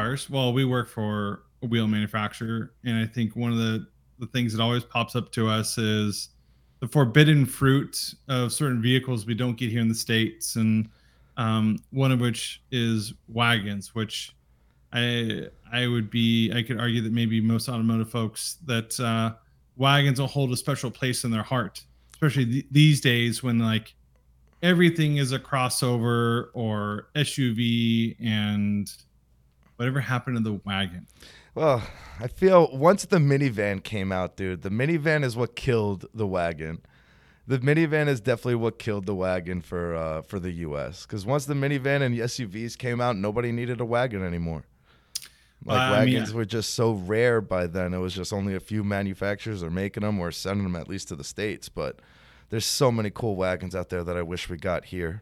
cars. Well, we work for a wheel manufacturer, and I think one of the things that always pops up to us is the forbidden fruit of certain vehicles we don't get here in the states, and one of which is wagons, which I could argue that maybe most automotive folks that wagons will hold a special place in their heart, especially these days when like everything is a crossover or SUV, and whatever happened to the wagon. Well, I feel once the minivan came out, dude, the minivan is what killed the wagon. The minivan is definitely what killed the wagon for the U.S. Because once the minivan and SUVs came out, nobody needed a wagon anymore. Like I mean, wagons were just so rare by then. It was just only a few manufacturers are making them or sending them at least to the States. But there's so many cool wagons out there that I wish we got here.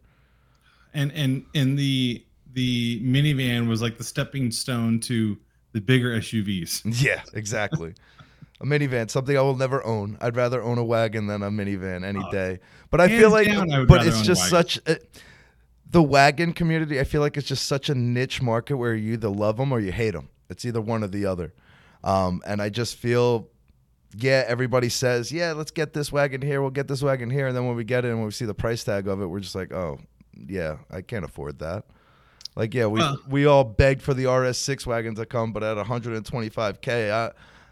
and the minivan was like the stepping stone to the bigger SUVs. Yeah, exactly. A minivan, something I will never own. I'd rather own a wagon than a minivan any day. But I feel Hands like, down, I would but rather it's own a just wagon. such the wagon community. I feel like it's just such a niche market where you either love them or you hate them. It's either one or the other. And I just feel, yeah, everybody says, yeah, let's get this wagon here. We'll get this wagon here. And then when we get it and when we see the price tag of it, we're just like, oh, yeah, I can't afford that. Like, yeah, Well, we all begged for the RS6 wagon to come, but at 125K,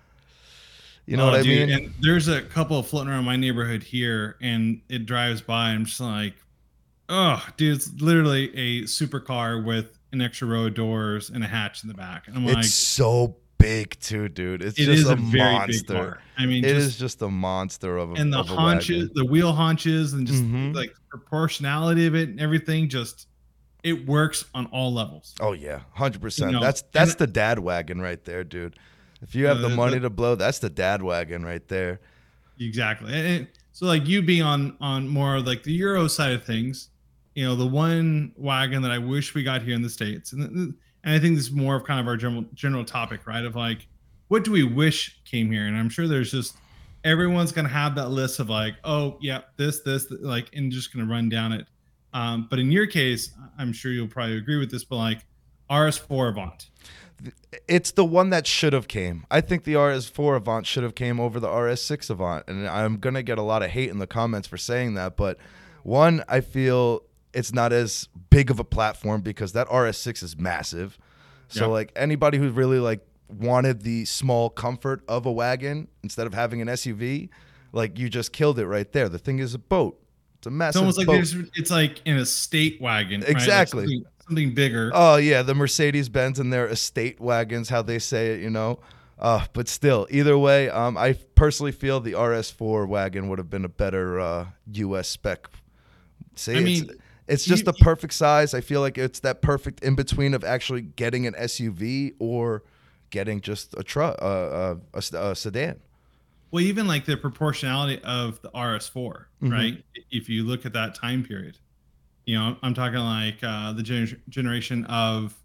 you know what I dude, mean? and there's a couple floating around my neighborhood here, and it drives by. And I'm just like, oh, dude, it's literally a supercar with an extra row of doors and a hatch in the back. And I'm It's like, so big too, dude. It's it just is a a very big monster. car. I mean, It is just just a monster and the of a haunches, wagon. the wheel haunches, and just Hmm. like proportionality of it and everything, just it works on all levels. Oh yeah, You 100%. know, That's and the dad wagon right there, dude. If you have the money to blow, that's the dad wagon right there. exactly. So like you being on more of like the Euro side of things, the one wagon that I wish we got here in the States, and I think this is more of kind of our general topic, right? Of like, what do we wish came here? And I'm sure there's just everyone's gonna have that list of like, oh yeah, this, like, and just gonna run down it. But in your case, I'm sure you'll probably agree with this, but like RS4 Avant. It's the one that should have came. I think the RS4 Avant should have came over the RS6 Avant, and I'm gonna get a lot of hate in the comments for saying that. But one, I feel it's not as big of a platform because that RS6 is massive. So Yeah. like anybody who really like wanted the small comfort of a wagon instead of having an SUV, like you just killed it right there. The thing is a boat. It's a It's almost massive like boat. it's like an estate wagon, right? Like Exactly. something bigger. Oh yeah, the Mercedes Benz and their estate wagons, how they say it, you know. But still, either way, I personally feel the RS4 wagon would have been a better US spec. See, I mean, it's just you, the perfect size. I feel like it's that perfect in between of actually getting an SUV or getting just a truck, a sedan. well, even like the proportionality of the RS4, Hmm. right? If you look at that time period, I'm talking like the generation of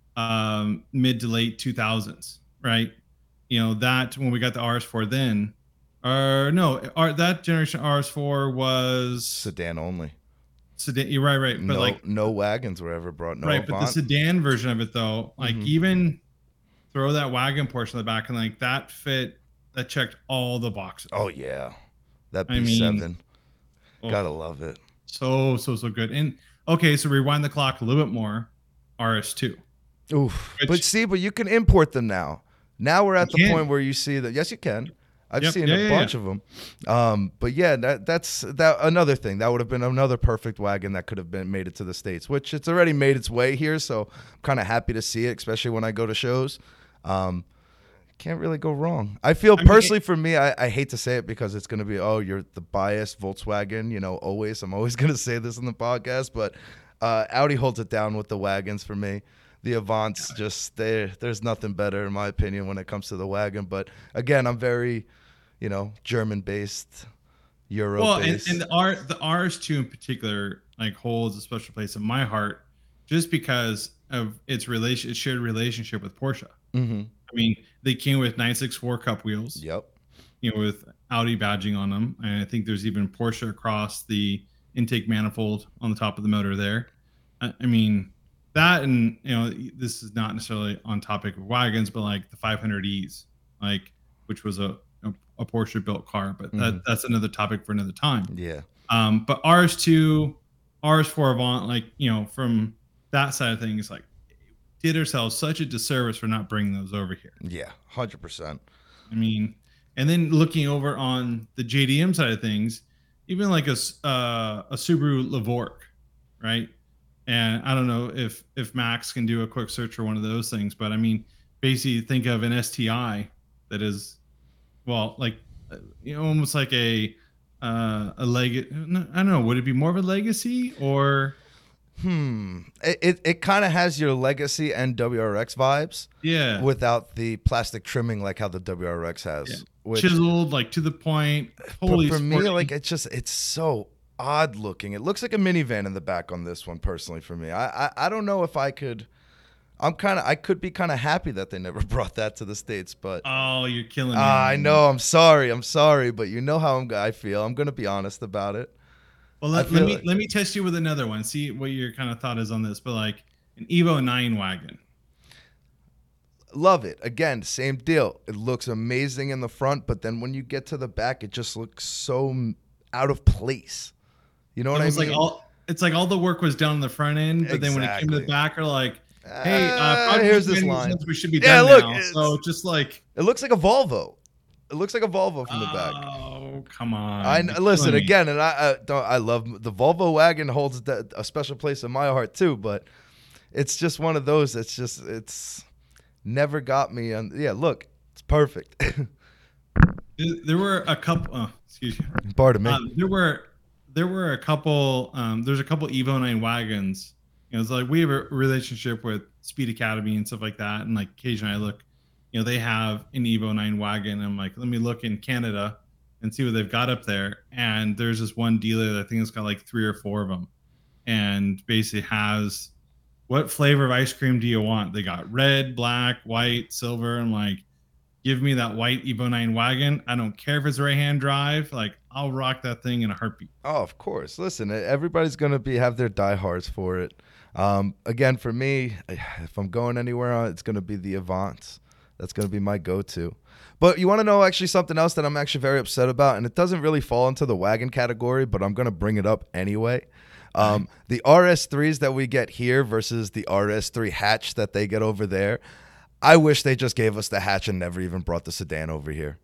mid to late 2000s, right? That when we got the RS4 then, or no, that generation RS4 was Sedan only. sedan. You're right. But like, No wagons were ever brought. No right. But the Avant. sedan version of it, though, like Hmm. even throw that wagon portion in the back and like that checked all the boxes. Oh yeah, that I mean, B7. oh, Gotta love it. so good. And okay, so rewind the clock a little bit more. RS2, Oof. But which see, but you can import them now. Now we're you at the point can. where you see that. Yes, you can. I've Yep. seen Yeah, a yeah, yeah. bunch of them. But yeah, that's another thing. That would have been another perfect wagon that could have been made it to the States, which it's already made its way here. So I'm kind of happy to see it, especially when I go to shows. Can't really go wrong. I feel I mean, personally for me, I hate to say it because it's going to be, oh, you're the biased Volkswagen, always. I'm always going to say this in the podcast, but Audi holds it down with the wagons for me. The Avants just there's nothing better in my opinion when it comes to the wagon. But again, I'm very, German based, Euro well, and based. the RS2 in particular like holds a special place in my heart, just because of its shared relationship with Porsche. Hmm. I mean, they came with 964 cup wheels, Yep. with Audi badging on them, and I think there's even Porsche across the intake manifold on the top of the motor there. I mean, that, and this is not necessarily on topic of wagons, but like the 500Es, like which was a Porsche built car, but that's another topic for another time. Yeah. But RS2, RS4 Avant, like from that side of things, like did ourselves such a disservice for not bringing those over here. Yeah, 100%. I mean, and then looking over on the JDM side of things, even like a Subaru Levork, right? And I don't know if Max can do a quick search for one of those things, but I mean, basically think of an STI that is, well, like almost like a leg. I don't know. Would it be more of a legacy or? It kind of has your legacy and WRX vibes. Yeah. Without the plastic trimming like how the WRX has. Yeah. Which, chiseled, like to the point. Totally for me, sporty. like it's so odd looking. It looks like a minivan in the back on this one. Personally, for me, I don't know if I could. I could be kind of happy that they never brought that to the States, but oh, you're killing me. I know. I'm sorry, but you know how I feel. I'm gonna be honest about it. Well, let me test you with another one. See what your kind of thought is on this. But like an Evo 9 wagon. Love it. Again, same deal. It looks amazing in the front, but then when you get to the back, it just looks so out of place. You know what I mean? It's like all the work was done on the front end, but then when it came to the back, are like, hey, here's this line. We should be done now. So just like it looks like a Volvo. It looks like a Volvo from the back. Oh, come on! Listen again, and I love the Volvo wagon holds a special place in my heart too. But it's just one of those. It's never got me. Yeah, look, it's perfect. There were a couple. Excuse me. Pardon me. There were a couple. There's a couple Evo 9 wagons. It's like we have a relationship with Speed Academy and stuff like that, and like occasionally I look. They have an Evo 9 wagon. I'm like, let me look in Canada and see what they've got up there. And there's this one dealer that I think has got like 3 or 4 of them, and basically has, what flavor of ice cream do you want? They got red, black, white, silver. I'm like, give me that white Evo 9 wagon. I don't care if it's right-hand drive. Like, I'll rock that thing in a heartbeat. Oh, of course. Listen, everybody's gonna have their diehards for it. Again, for me, if I'm going anywhere, it's gonna be the Avants. That's going to be my go-to. But you want to know actually something else that I'm actually very upset about, and it doesn't really fall into the wagon category, but I'm going to bring it up anyway. The RS3s that we get here versus the RS3 hatch that they get over there, I wish they just gave us the hatch and never even brought the sedan over here.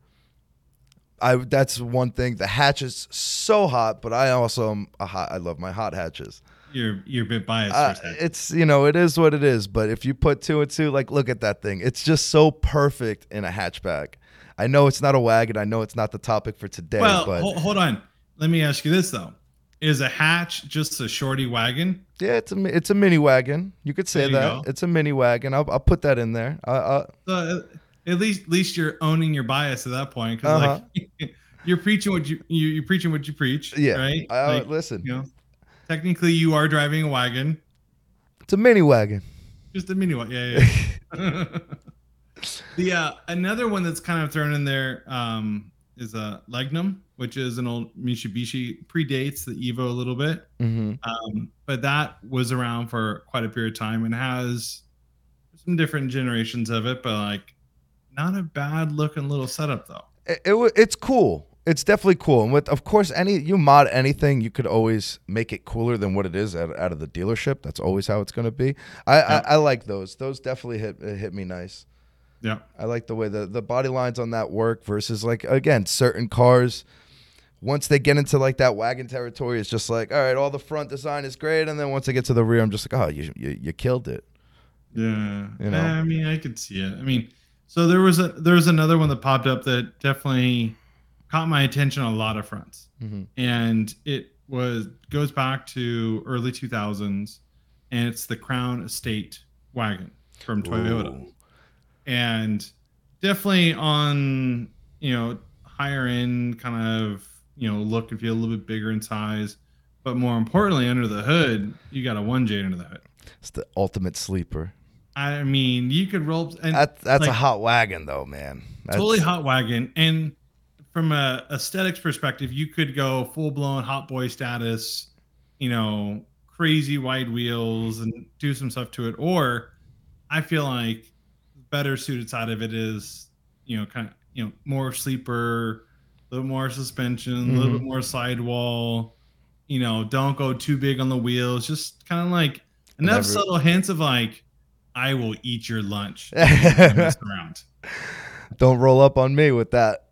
That's one thing. The hatch is so hot, but I also am I love my hot hatches. You're a bit biased. It's it is what it is. But if you put 2 and 2, like look at that thing. It's just so perfect in a hatchback. I know it's not a wagon. I know it's not the topic for today. Well, but hold on. Let me ask you this though: is a hatch just a shorty wagon? Yeah, it's a mini wagon. You could say that. It's a mini wagon. I'll put that in there. So at least you're owning your bias at that point, because like you're preaching what you're preaching what you preach. Yeah, right. Listen. Technically, you are driving a wagon. It's a mini wagon. Just a mini one. Yeah. The another one that's kind of thrown in there is a Legnum, which is an old Mitsubishi, predates the Evo a little bit. Mm-hmm. But that was around for quite a period of time and has some different generations of it, but like not a bad looking little setup though. It's cool. It's definitely cool. And with, of course, you mod anything, you could always make it cooler than what it is out of the dealership. That's always how it's going to be. I like those. Those definitely hit me nice. Yeah. I like the way the body lines on that work versus, like, again, certain cars, once they get into, like, that wagon territory, it's just like, all right, all the front design is great. And then once they get to the rear, I'm just like, oh, you killed it. Yeah. I mean, I could see it. I mean, so there was another one that popped up that definitely caught my attention on a lot of fronts. Mm-hmm. And it goes back to early 2000s, and it's the Crown Estate wagon from Toyota. Ooh. And definitely on, higher end kind of, look and feel, a little bit bigger in size, but more importantly, under the hood, you got a 1J under the hood. It's the ultimate sleeper. I mean, you could roll. And that's like, a hot wagon though, man. Totally hot wagon. And from a aesthetics perspective, you could go full blown hot boy status, cruise crazy wide wheels and do some stuff to it, or I feel like better suited side of it is, kind of, more sleeper, a little more suspension, a little bit Hmm. more sidewall. Don't go too big on the wheels. Just kind of like And enough every subtle hints of like, I will eat your lunch if you try to mess around. don't roll up on me with that.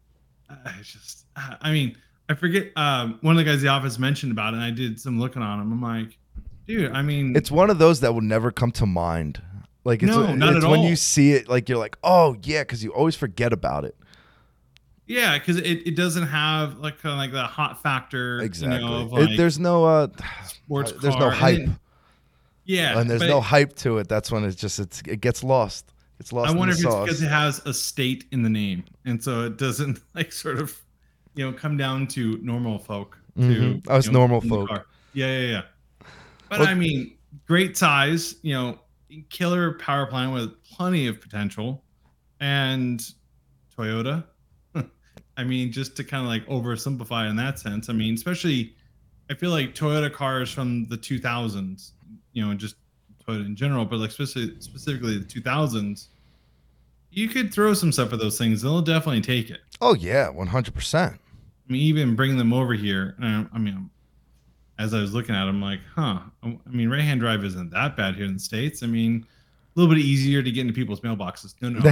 I mean, I forget. One of the guys in the office mentioned about it, and I did some looking on him. I'm like, dude, I mean, It's one of those that will never come to mind. Like no, not at it's when you all. see it, like you're like, oh yeah, because you always forget about it. Yeah, because it doesn't have like kind of like the hot factor, Exactly. of like sports there's no car, and hype, then yeah, and there's but no hype to it. That's when it gets lost. It's I lost in the wonder if it's because sauce. it has a state in the name, and so it doesn't like sort of come down to normal folk to Us normal in the folk. car. Yeah, yeah, yeah. But Well, I mean, great size, killer power plant with plenty of potential, and Toyota. I mean, just to kind of like oversimplify in that sense. I mean, especially, I feel like Toyota cars from the 2000s, just Toyota in general, but like specifically the 2000s, you could throw some stuff at those things. They'll definitely take it. oh yeah, 100%. I mean, even bring them over here. I mean, as I was looking at them, like, huh. I mean, right-hand drive isn't that bad here in the States. I mean, a little bit easier to get into people's mailboxes. No, no.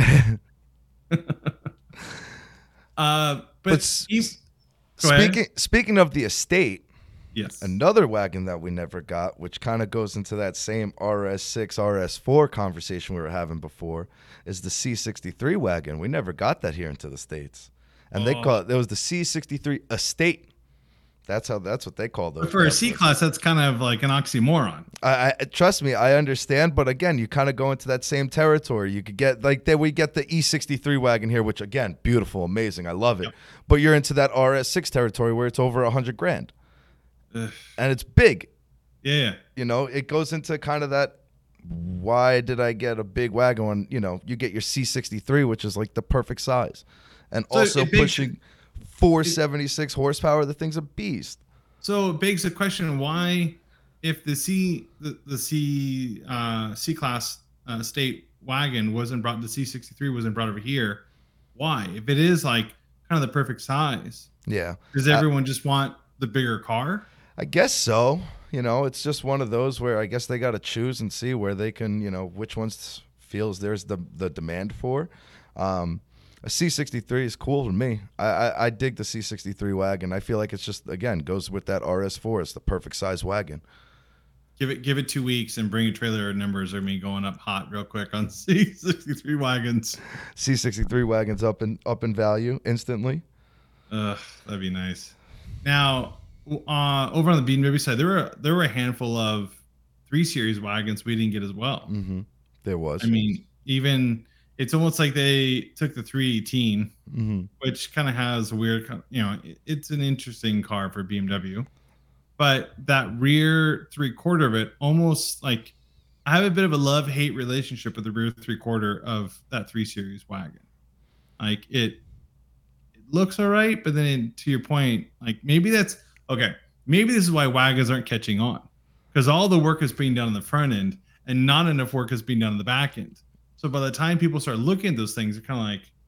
But But go ahead. speaking of the estate, Yes. another wagon that we never got, which kind of goes into that same RS6, RS4 conversation we were having before, is the C63 wagon. We never got that here into the States. And they Oh, call it was the C63 Estate. That's what they call but those for a bad C boys. class, that's kind of like an oxymoron. I trust me, I understand, but again, you kind of go into that same territory. You could get like that. We get the E63 wagon here, which again, beautiful, amazing, I love it. Yep. But you're into that RS6 territory where it's over 100 grand, Ugh. and it's big. Yeah. It goes into kind of that. Why did I get a big wagon when you get your C63, which is like the perfect size, and So also it begs pushing 476 horsepower. The thing's a beast. so it begs the question: why, if C class state wagon wasn't brought, the C63 wasn't brought over here? Why, if it is like kind of the perfect size, Yeah. does everyone just want the bigger car? I guess so. It's just one of those where I guess they got to choose and see where they can, which ones feels there's the demand for. A C63 is cool to me. I dig the C63 wagon. I feel like it's just, again, goes with that RS4. It's the perfect size wagon. Give it 2 weeks and bring a trailer. Numbers are me going up hot real quick on C63 wagons. C63 wagons up in value instantly. Ugh, that'd be nice. Now, over on the Bean Baby side, there were a handful of 3 Series wagons we didn't get as well. Mm-hmm. There was. I mean, even it's almost like they took the 318, Mm-hmm. which kind of has a weird, it's an interesting car for BMW, but that rear 3/4 of it, almost like I have a bit of a love-hate relationship with the rear 3/4 of that 3 Series wagon. Like it looks all right, but then to your point, like maybe that's okay. Maybe this is why wagons aren't catching on, because all the work is being done on the front end and not enough work is being done on the back end. So by the time people start looking at those things, they're kind of like,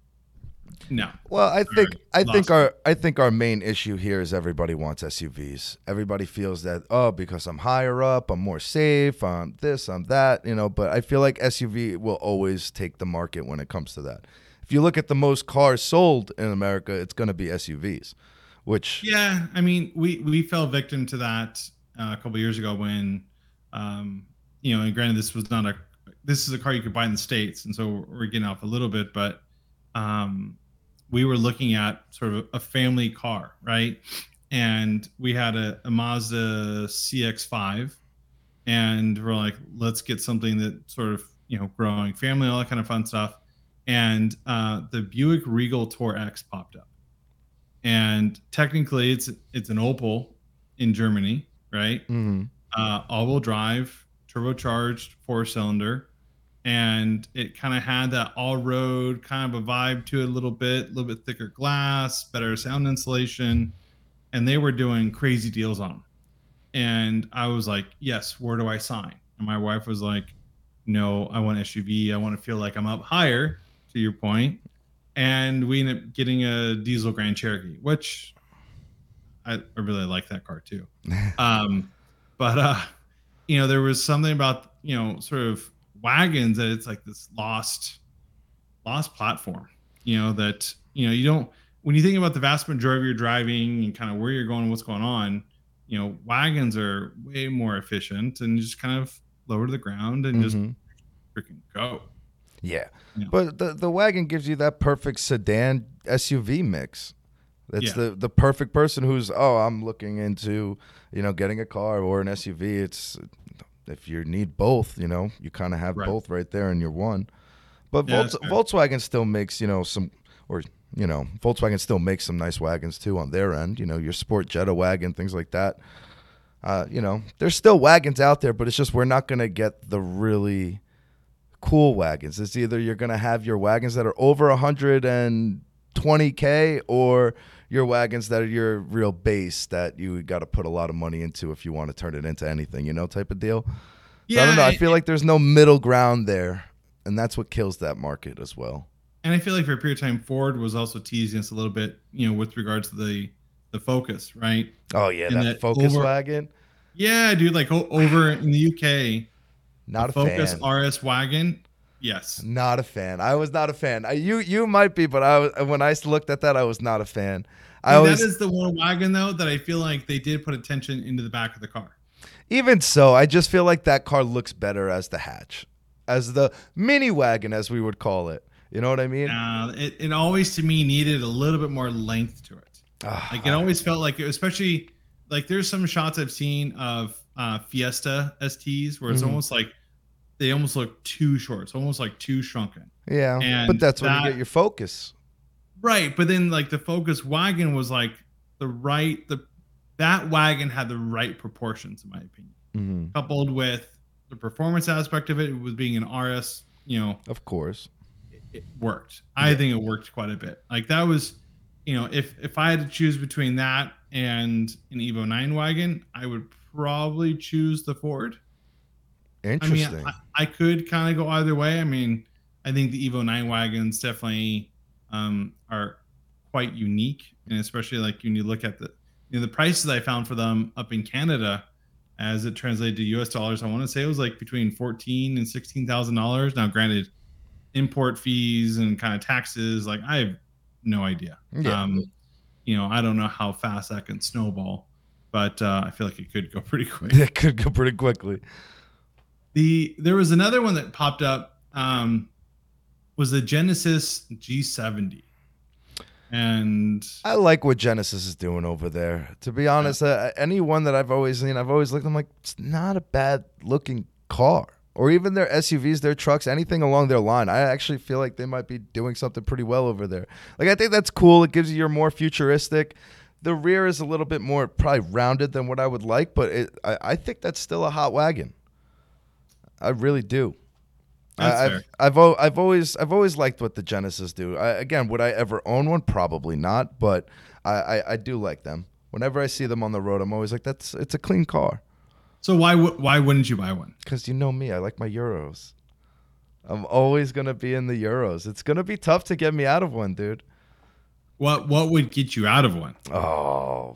no. Well, Sorry, lost me. I think our main issue here is everybody wants SUVs. Everybody feels that because I'm higher up, I'm more safe, I'm this, I'm that, but I feel like SUV will always take the market when it comes to that. If you look at the most cars sold in America, it's going to be SUVs, which Yeah, I mean, we fell victim to that a couple of years ago when, and granted, this is a car you could buy in the States, and so we're getting off a little bit, but we were looking at sort of a family car, right? And we had a Mazda CX-5, and we're like, let's get something that sort of growing family, all that kind of fun stuff. And the Buick Regal Tour X popped up, and technically it's an Opel in Germany, right? mhm. All-wheel drive, turbocharged 4-cylinder, and it kind of had that all-road kind of a vibe to it a little bit thicker glass, better sound insulation, and they were doing crazy deals on them. And I was like, yes, where do I sign? And my wife was like, no, I want SUV. I want to feel like I'm up higher, to your point. And we ended up getting a diesel Grand Cherokee, which I really like that car too. Um, but there was something about sort of wagons that it's like this lost platform. That you don't when you think about the vast majority of your driving and kind of where you're going and what's going on. Wagons are way more efficient and just kind of lower to the ground and just Hmm. freaking go. Yeah, You know? but the wagon gives you that perfect sedan SUV mix. It's Yeah, the perfect person who's, oh, I'm looking into getting a car or an SUV. It's if you need both, you kind of have right. both right there in your one. But Yeah, that's fair. Volkswagen still makes some or Volkswagen still makes some nice wagons too on their end. Your Sport Jetta wagon, things like that. There's still wagons out there, but it's just we're not gonna get the really cool wagons. It's either you're gonna have your wagons that are over 120K or your wagons that are your real base that you got to put a lot of money into if you want to turn it into anything, type of deal. So I don't know. I Yeah, feel like there's no middle ground there, and that's what kills that market as well. and I feel like for a period of time, Ford was also teasing us a little bit, with regards to the Focus, right? Oh yeah, And that that Focus over, wagon. yeah, dude, like over in the UK, the Not a Focus fan. RS wagon, yes. Not a fan. I was not a fan. You might be, but I was when I looked at that, I was not a fan. I See, that always is the one wagon though that I feel like they did put attention into the back of the car. Even so, I just feel like that car looks better as the hatch, as the mini wagon, as we would call it. You know what I mean? It always to me needed a little bit more length to it. Like it Ah, always felt like, especially like there's some shots I've seen of Fiesta STs where it's mhm. almost like they almost look too short. It's almost like too shrunken. Yeah, but And that's when you that get your Focus. right, but then like the Focus wagon was like that wagon had the right proportions in my opinion. Hmm. Coupled with the performance aspect of it, with being an RS, Of course. it worked. I Yeah. think it worked quite a bit. Like that was, if I had to choose between that and an Evo 9 wagon, I would probably choose the Ford. I mean, I, Interesting. I could kind of go either way. I mean, I think the Evo 9 wagons definitely are quite unique, and especially like when you look at the prices I found for them up in Canada, as it translated to US dollars. I want to say it was like between $14,000 and $16,000. Now, granted, import fees and kind of taxes, like I have no idea. Yeah, I don't know how fast that can snowball, but I feel like it could go pretty quick. it could go pretty quickly. There was another one that popped up, was the Genesis G70, and I like what Genesis is doing over there. To be yeah, honest, any one that I've always seen, I've always looked. I'm like, it's not a bad looking car, or even their SUVs, their trucks, anything along their line. I actually feel like they might be doing something pretty well over there. Like I think that's cool. It gives you your more futuristic. The rear is a little bit more probably rounded than what I would like, but I think that's still a hot wagon. I really do. that's fair. I've always liked what the Genesis do. Again, would I ever own one? Probably not, but I do like them. Whenever I see them on the road, I'm always like, it's a clean car. So why wouldn't you buy one? Because you know me, I like my Euros. I'm always gonna be in the Euros. It's gonna be tough to get me out of one, dude. What would get you out of one? Oh,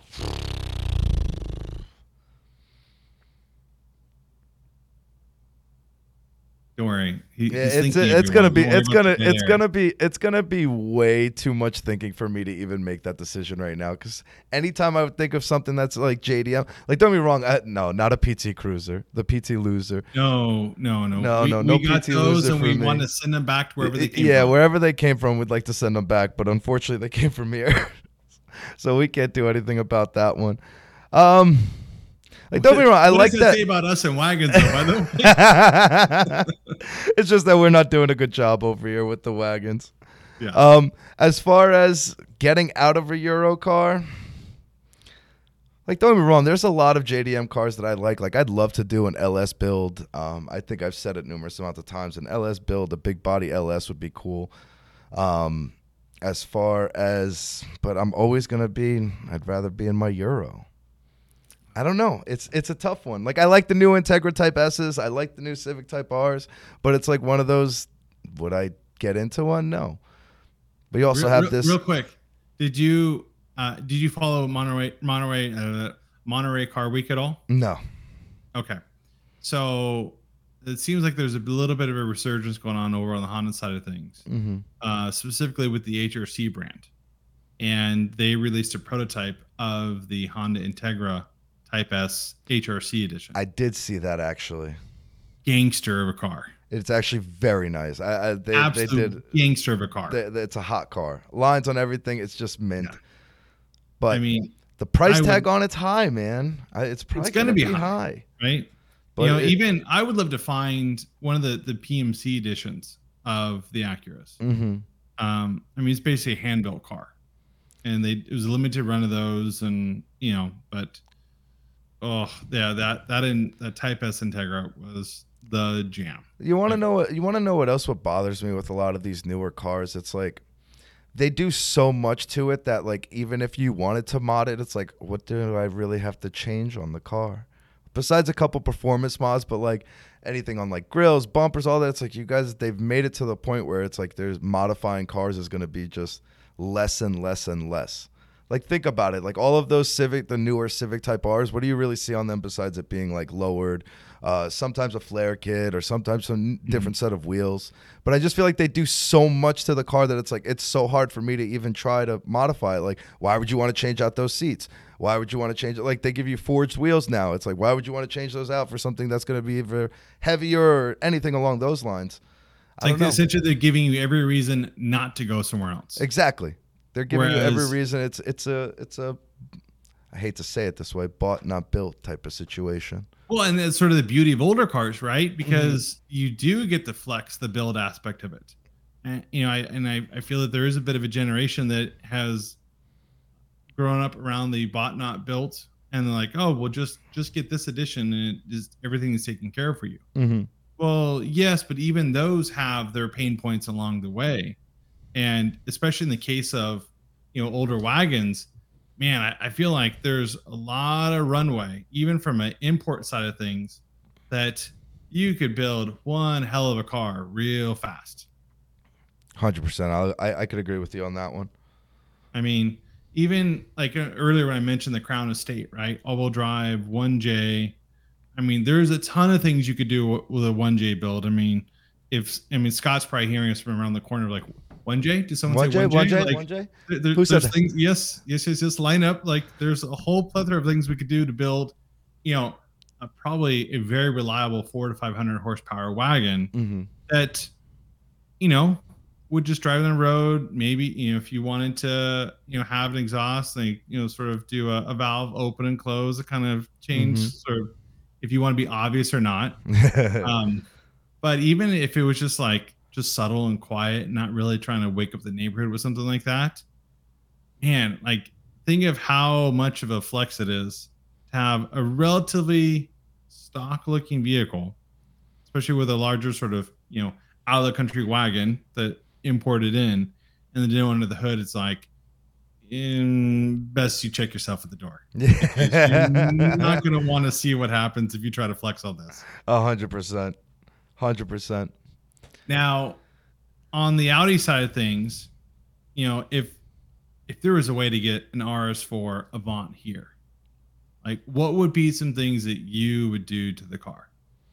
Don't worry, yeah, he's thinking of you. Don't worry about the dead air. it's gonna be way too much thinking for me to even make that decision right now. Because anytime I would think of something that's like JDM, like don't be wrong, no, not a PT Cruiser, the PT Loser. No, no, no. No, We no, no we got PT those, Loser and for we me. want to send them back to wherever they came Yeah, from. wherever they came from, we'd like to send them back, but unfortunately, they came from here, so we can't do anything about that one. Um, like don't be wrong, I What like does that that. say about us and wagons, though, by the way? It's just that we're not doing a good job over here with the wagons. Yeah. As far as getting out of a Euro car, like don't get me wrong, there's a lot of JDM cars that I like. Like I'd love to do an LS build. I think I've said it numerous amounts of times. An LS build, a big body LS would be cool. As far as, but I'm always gonna be. I'd rather be in my Euro. I don't know. It's a tough one. Like I like the new Integra Type S's. I like the new Civic Type R's, but it's like one of those. Would I get into one? No. But you also have this. Real quick, did you follow Monterey Car Week at all? No. Okay, so it seems like there's a little bit of a resurgence going on over on the Honda side of things, specifically with the HRC brand, and they released a prototype of the Honda Integra Type S HRC edition. I did see that actually. Gangster of a car. It's actually very nice. They did gangster of a car. It's a hot car. Lines on everything. It's just mint. Yeah. But I mean, the price tag on it's high, man. It's probably going to be high, right? But even I would love to find one of the PMC editions of the Acuras. I mean, it's basically a hand built car, and it was a limited run of those, and but that Type S Integra was the jam. You want to know what bothers me with a lot of these newer cars? It's like they do so much to it that like even if you wanted to mod it, it's like what do I really have to change on the car? Besides a couple performance mods, but like anything on like grills, bumpers, all that, it's like you guys, they've made it to the point where it's like there's modifying cars is going to be just less and less and less. Like think about it, like all of those the newer Civic Type R's, what do you really see on them besides it being like lowered, sometimes a flare kit or sometimes some different set of wheels. But I just feel like they do so much to the car that it's like it's so hard for me to even try to modify it. Like why would you want to change out those seats? Why would you want to change it? Like they give you forged wheels now. It's like why would you want to change those out for something that's going to be either heavier or anything along those lines? Essentially they're giving you every reason not to go somewhere else. Exactly. They're giving you every reason. It's a I hate to say it this way, bought not built type of situation. Well, and that's sort of the beauty of older cars, right? Because you do get to flex the build aspect of it. And I feel that there is a bit of a generation that has grown up around the bought not built, and they're like, oh, well, just get this edition, and everything is taken care of for you. Well, yes, but even those have their pain points along the way. And especially in the case of, older wagons, man, I feel like there's a lot of runway, even from an import side of things, that you could build one hell of a car real fast. 100%. I could agree with you on that one. I mean, even like earlier when I mentioned the Crown Estate, right? All-wheel drive, 1J. I mean, there's a ton of things you could do with a 1J build. I mean, Scott's probably hearing us from around the corner, like, 1J? Did someone say 1J? 1J? Who said that? Things, yes. Line up. Like, there's a whole plethora of things we could do to build, probably a very reliable 400 to 500 horsepower wagon that, would just drive on the road. Maybe, if you wanted to, have an exhaust, like, sort of do a valve open and close, a kind of change, sort of, if you want to be obvious or not. But even if it was just subtle and quiet, not really trying to wake up the neighborhood with something like that, man, like think of how much of a flex it is to have a relatively stock looking vehicle, especially with a larger sort of, out of the country wagon that imported in, and then under the hood, it's like, best you check yourself at the door. You're not going to want to see what happens if you try to flex all this. 100%. 100%. Now, on the Audi side of things, if there was a way to get an RS4 Avant here, like what would be some things that you would do to the car?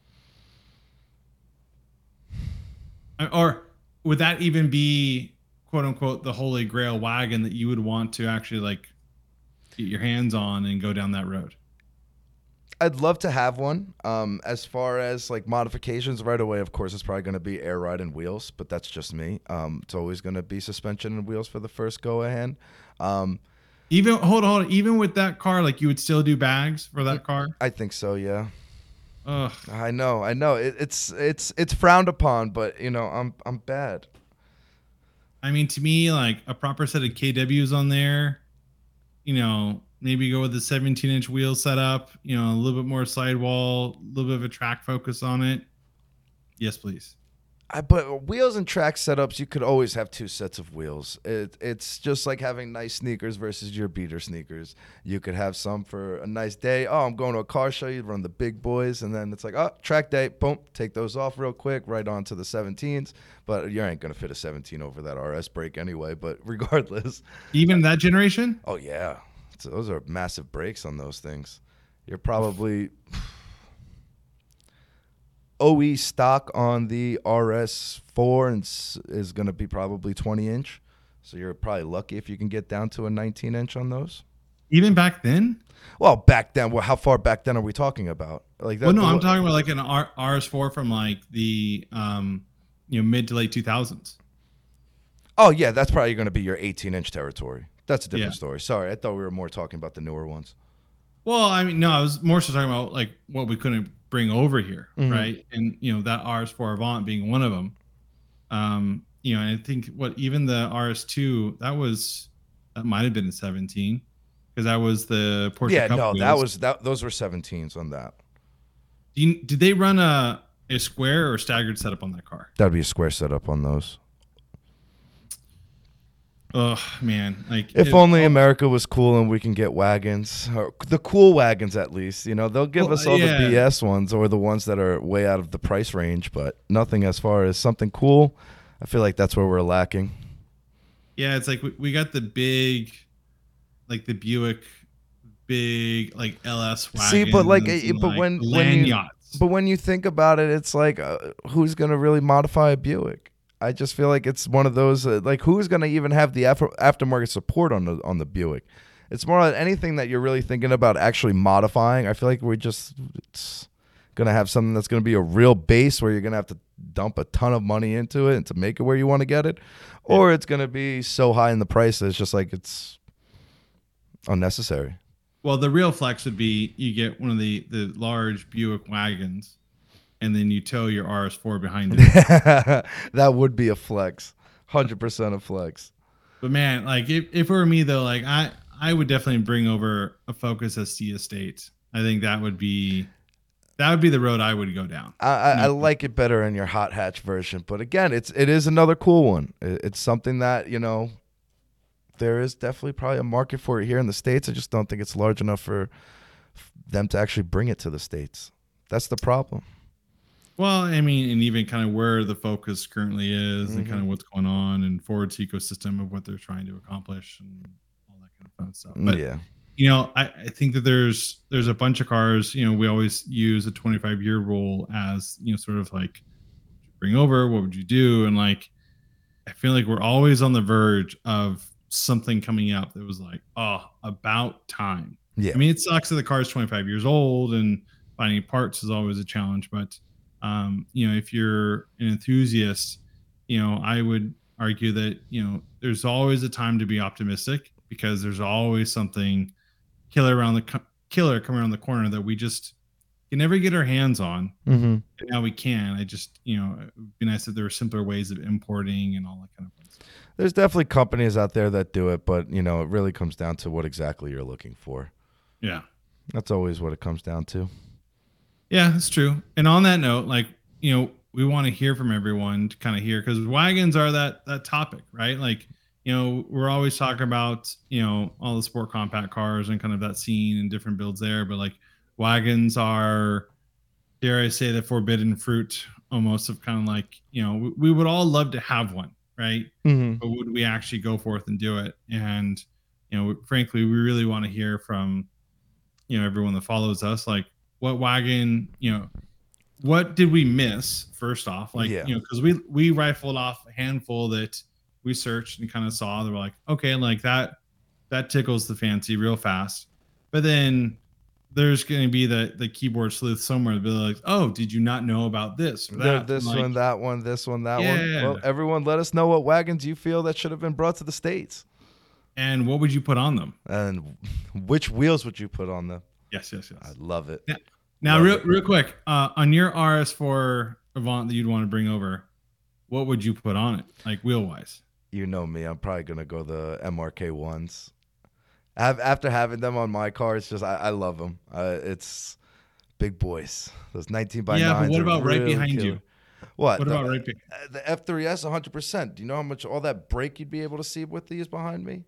Or would that even be, quote unquote, the holy grail wagon that you would want to actually like get your hands on and go down that road? I'd love to have one. As far as like modifications right away, of course, it's probably going to be air ride and wheels, but that's just me. It's always going to be suspension and wheels for the first go ahead. Even hold on, even with that car, like you would still do bags for that car? I think so, yeah. Ugh. I know. It's frowned upon, but I'm bad. I mean, to me, like a proper set of KWs on there, maybe go with the 17-inch wheel setup, a little bit more sidewall, a little bit of a track focus on it. Yes, please. But wheels and track setups, you could always have two sets of wheels. It's just like having nice sneakers versus your beater sneakers. You could have some for a nice day. Oh, I'm going to a car show. You run the big boys, and then it's like, oh, track day. Boom, take those off real quick, right onto the 17s. But you ain't gonna fit a 17 over that RS brake anyway. But regardless, Even that generation? oh yeah, those are massive brakes on those things. You're probably OE stock on the RS4 is going to be probably 20-inch. So you're probably lucky if you can get down to a 19-inch on those. Even back then? Well, back then, how far back then are we talking about? Like that, Well, no, I'm talking about like an RS4 from like the mid to late 2000s. Oh yeah, that's probably going to be your 18-inch territory. That's a different story. Sorry, I thought we were more talking about the newer ones. Well, I mean, no, I was more so talking about like what we couldn't bring over here, right? And that RS4 Avant being one of them. And I think even the RS2 that might have been a 17 because that was the Porsche. Yeah, Cup no, wheels. those were 17s on that. Did they run a square or staggered setup on that car? That'd be a square setup on those. Oh man! Like if only America was cool and we can get wagons, or the cool wagons at least. They'll give us all the BS ones or the ones that are way out of the price range, but nothing as far as something cool. I feel like that's where we're lacking. Yeah, it's like we got the big, like the Buick, big like LS wagons. See, but when you think about it, it's like who's gonna really modify a Buick? I just feel like it's one of those like who's going to even have the aftermarket support on the Buick? It's more like anything that you're really thinking about actually modifying. I feel like it's going to have something that's going to be a real base where you're going to have to dump a ton of money into it and to make it where you want to get it, or it's going to be so high in the price that it's just like it's unnecessary. Well, the real flex would be you get one of the large Buick wagons. And then you tow your RS4 behind it. That would be a flex, 100% a flex. But man, like if it were me though, like I would definitely bring over a Focus ST Estate. I think that would be the road I would go down. I like it better in your hot hatch version, but again, it is another cool one. It's something that there is definitely probably a market for it here in the States. I just don't think it's large enough for them to actually bring it to the States. That's the problem. Well, I mean, and even kind of where the focus currently is and kind of what's going on and Ford's ecosystem of what they're trying to accomplish and all that kind of fun stuff. But, I think that there's a bunch of cars, we always use a 25-year rule as, sort of like bring over, what would you do? And like, I feel like we're always on the verge of something coming up that was like, oh, about time. Yeah. I mean, it sucks that the car is 25 years old and finding parts is always a challenge, but if you're an enthusiast, I would argue that, there's always a time to be optimistic because there's always something killer coming around the corner that we just can never get our hands on. And now we can. I just, it would be nice if there were simpler ways of importing and all that kind of stuff. There's definitely companies out there that do it, but, it really comes down to what exactly you're looking for. Yeah. That's always what it comes down to. Yeah, that's true. And on that note, like, we want to hear from everyone to kind of hear because wagons are that topic, right? Like, we're always talking about, all the sport compact cars and kind of that scene and different builds there. But like wagons are, dare I say, the forbidden fruit almost of kind of like, we would all love to have one, right? But would we actually go forth and do it? And, frankly, we really want to hear from, everyone that follows us, like, what wagon, what did we miss first off? Like, because we rifled off a handful that we searched and kind of saw. They were like, okay, like that tickles the fancy real fast. But then there's going to be the keyboard sleuth somewhere to be like, oh, did you not know about this or that? This like, one, that one, this one, that one. Well, everyone, let us know what wagons you feel that should have been brought to the States. And what would you put on them? And which wheels would you put on them? Yes. I love it. Now, real quick, on your RS4 Avant that you'd want to bring over, what would you put on it, like wheel wise? You know me, I'm probably gonna go the MRK ones. After having them on my car, it's just I love them. It's big boys. Those 19 by 9s. Yeah, but what about really right behind killer. you? What? What about right? The F3S 100%. Do you know how much all that brake you'd be able to see with these behind me?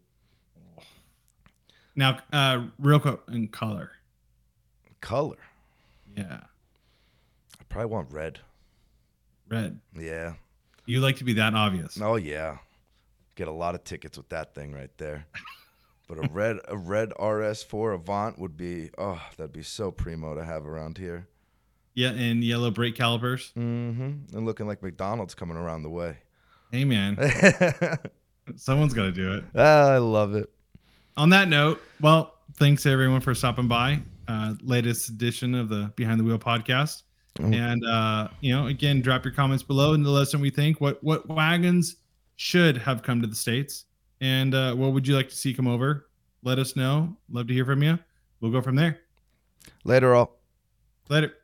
Now, real quick, in color. Color. Yeah. I probably want red. Red. Yeah. You like to be that obvious. Oh yeah. Get a lot of tickets with that thing right there. But a red RS4 Avant would be, that'd be so primo to have around here. Yeah, and yellow brake calipers. Mm-hmm. And looking like McDonald's coming around the way. Hey, man. Someone's got to do it. I love it. On that note, well, thanks everyone for stopping by. Latest edition of the Behind the Wheel podcast. And, again, drop your comments below and let us know what you think. What wagons should have come to the States? And what would you like to see come over? Let us know. Love to hear from you. We'll go from there. Later, all. Later.